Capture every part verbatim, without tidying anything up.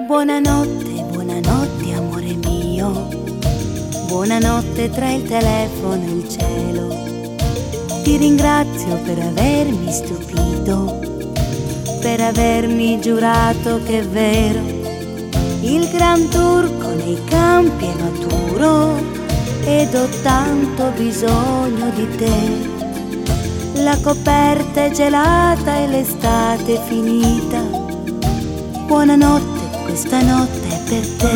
Buonanotte, buonanotte amore mio, buonanotte tra il telefono e il cielo. Ti ringrazio per avermi stupito, per avermi giurato che è vero, il gran turco nei campi è maturo ed ho tanto bisogno di te. La coperta è gelata e l'estate è finita. Buonanotte, questa notte è per te.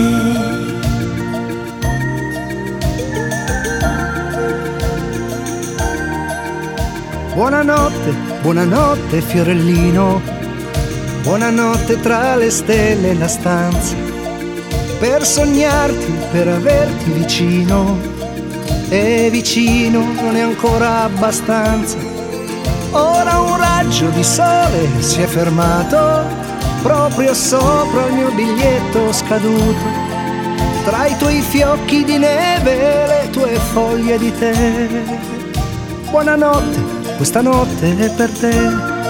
Buonanotte, buonanotte fiorellino, buonanotte tra le stelle e la stanza, per sognarti, per averti vicino, e vicino non è ancora abbastanza. Ora un raggio di sole si è fermato proprio sopra il mio biglietto scaduto, tra i tuoi fiocchi di neve e le tue foglie di tè. Buonanotte, questa notte è per te.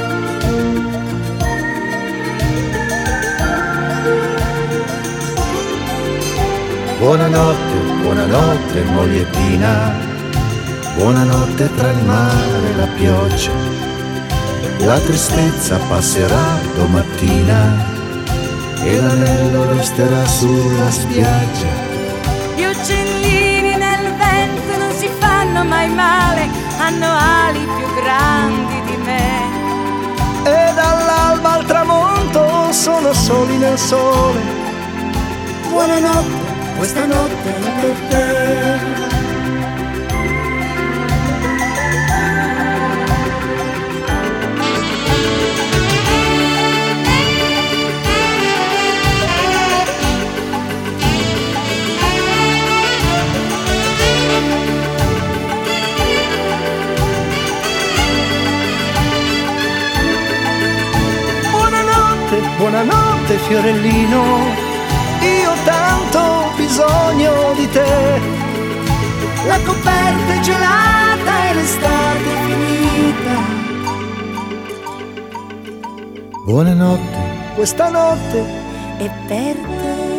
Buonanotte, buonanotte mogliettina, buonanotte tra il mare e la pioggia. La tristezza passerà domattina e l'anello resterà sulla spiaggia. Gli uccellini nel vento non si fanno mai male, hanno ali più grandi di me. E dall'alba al tramonto sono soli nel sole. Buonanotte, questa notte è per te. Buonanotte fiorellino, io ho tanto bisogno di te. La coperta è gelata e l'estate è finita. Buonanotte, questa notte è per te.